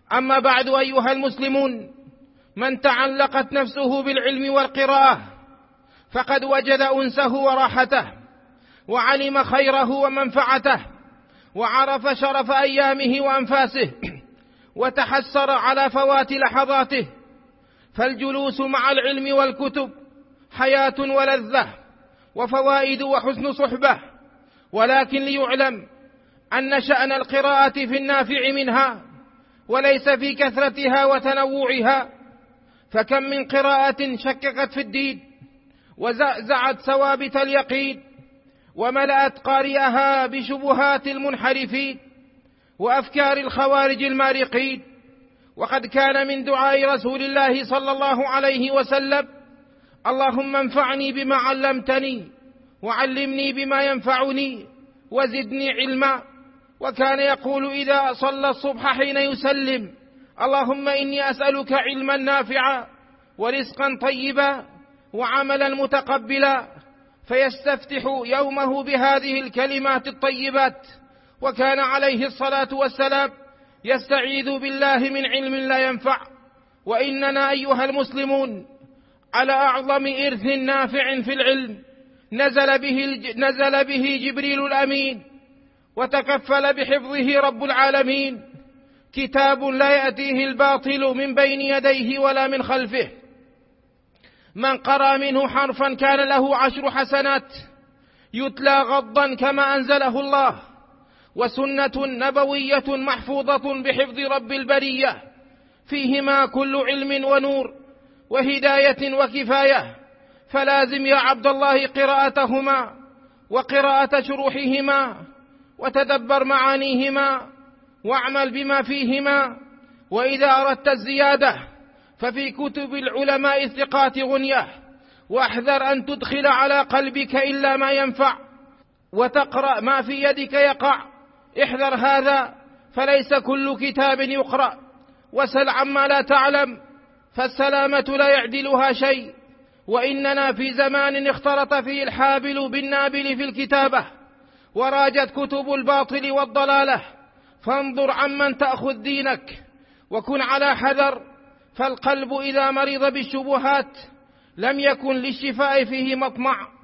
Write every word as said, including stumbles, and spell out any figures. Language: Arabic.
أما بعد أيها المسلمون، من تعلقت نفسه بالعلم والقراءة فقد وجد أنسه وراحته، وعلم خيره ومنفعته، وعرف شرف أيامه وأنفاسه، وتحسر على فوات لحظاته. فالجلوس مع العلم والكتب حياة ولذة وفوائد وحسن صحبة، ولكن ليعلم أن شأن القراءة في النافع منها وليس في كثرتها وتنوعها. فكم من قراءة شككت في الدين وزعزعت ثوابت اليقين، وملأت قارئها بشبهات المنحرفين وأفكار الخوارج المارقين. وقد كان من دعاء رسول الله صلى الله عليه وسلم: اللهم انفعني بما علمتني وعلمني بما ينفعني وزدني علما. وكان يقول إذا صلى الصبح حين يسلم: اللهم إني أسألك علما نافعا ورزقا طيبا وعملا متقبلا، فيستفتح يومه بهذه الكلمات الطيبات. وكان عليه الصلاة والسلام يستعيذ بالله من علم لا ينفع. وإننا أيها المسلمون على أعظم إرث نافع في العلم نزل به, نزل به جبريل الأمين، وتكفل بحفظه رب العالمين، كتاب لا يأتيه الباطل من بين يديه ولا من خلفه. من قرأ منه حرفا كان له عشر حسنات يتلى غضا كما أنزله الله، وسنة نبوية محفوظة بحفظ رب البرية، فيهما كل علم ونور وهداية وكفاية. فلازم يا عبد الله قراءتهما وقراءة شروحهما، وتدبر معانيهما واعمل بما فيهما. وإذا أردت الزيادة ففي كتب العلماء الثقات غنية، واحذر أن تدخل على قلبك إلا ما ينفع وتقرأ ما في يدك يقع. احذر هذا، فليس كل كتاب يقرأ. وسل عما لا تعلم، فالسلامة لا يعدلها شيء. وإننا في زمان اختلط فيه الحابل بالنابل في الكتابة، وراجت كتب الباطل والضلالة. فانظر عمن تأخذ دينك، وكن على حذر، فالقلب إذا مرض بالشبهات لم يكن للشفاء فيه مطمع.